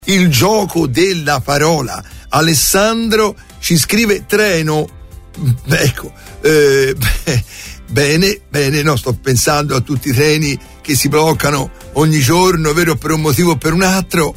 il gioco della parola. Alessandro ci scrive treno. Ecco, bene, no, sto pensando a tutti i treni che si bloccano ogni giorno, vero, per un motivo o per un altro.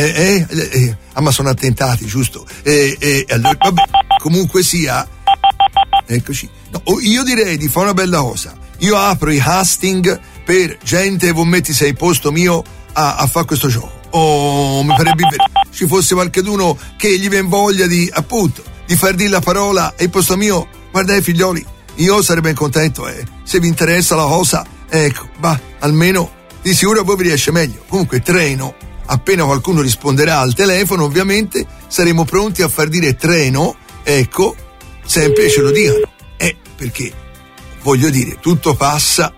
Ma sono attentati, giusto? Allora, vabbè, comunque sia, eccoci. No, io direi di fare una bella cosa. Io apro i casting per gente che vuol mettersi al posto mio a fare questo gioco. Mi farebbe bene ci fosse qualcuno che gli viene voglia di, appunto, di far dire la parola e il posto mio. Guardate, figlioli, io sarei ben contento, se vi interessa la cosa, ecco, almeno di sicuro a voi vi riesce meglio. Comunque treno, appena qualcuno risponderà al telefono, ovviamente saremo pronti a far dire treno, ecco, sempre ce lo dicano, perché voglio dire, tutto passa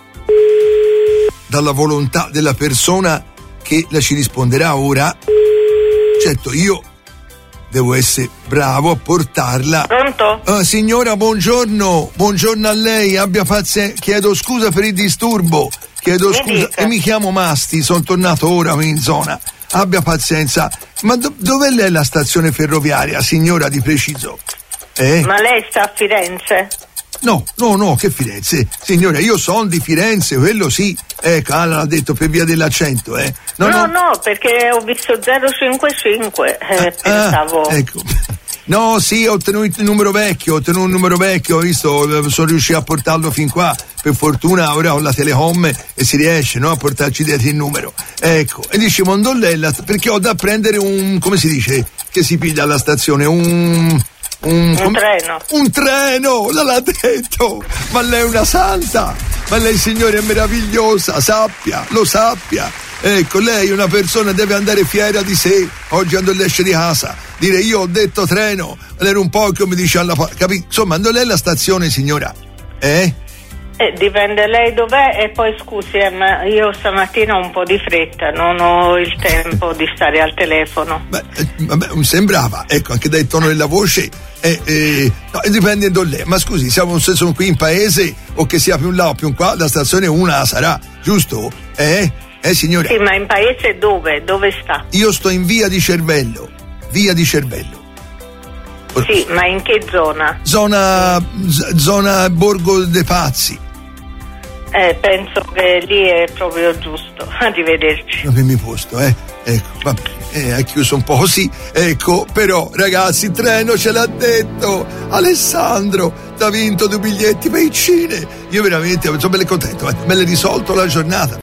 dalla volontà della persona che la ci risponderà ora. Certo, io devo essere bravo a portarla. Pronto? Signora, buongiorno a lei, abbia pazienza, chiedo scusa per il disturbo, e mi chiamo Masti, sono tornato ora in zona, abbia pazienza, ma dov'è lei la stazione ferroviaria, signora, di preciso? Ma lei sta a Firenze? No, che Firenze? Signora, io sono di Firenze, quello sì. L'ha detto per via dell'accento, No, perché ho visto 055, pensavo. Ecco. No, sì, ho ottenuto un numero vecchio, ho visto, sono riuscito a portarlo fin qua. Per fortuna ora ho la telecom e si riesce, no, a portarci dietro il numero. Ecco, e dice Mondolella, perché ho da prendere come si dice, che si piglia alla stazione, un treno. Un treno, l'ha detto. Ma lei è una santa. Ma lei, signore, è meravigliosa, lo sappia. Ecco, lei una persona deve andare fiera di sé. Oggi quando lei esce di casa, dire io ho detto treno, lei un po' che mi dice alla capito? Insomma, non è la stazione, signora? Dipende lei dov'è e poi scusi, ma io stamattina ho un po' di fretta, non ho il tempo di stare al telefono. Vabbè, mi sembrava, ecco, anche dal tono della voce, no, dipende da lei. Ma scusi, sono qui in paese o che sia più in là o più in qua, la stazione una sarà, giusto? Signore? Sì, ma in paese dove? Dove sta? Io sto in via di Cervello. Sì, ma in che zona? Zona Borgo dei Pazzi. Penso che lì è proprio giusto. Arrivederci. Mi posto, ecco, va bene, è chiuso un po' così, ecco, però ragazzi, il treno ce l'ha detto, Alessandro, t'ha vinto 2 biglietti per il cine. Io veramente sono bello contento, me l'hai risolto la giornata.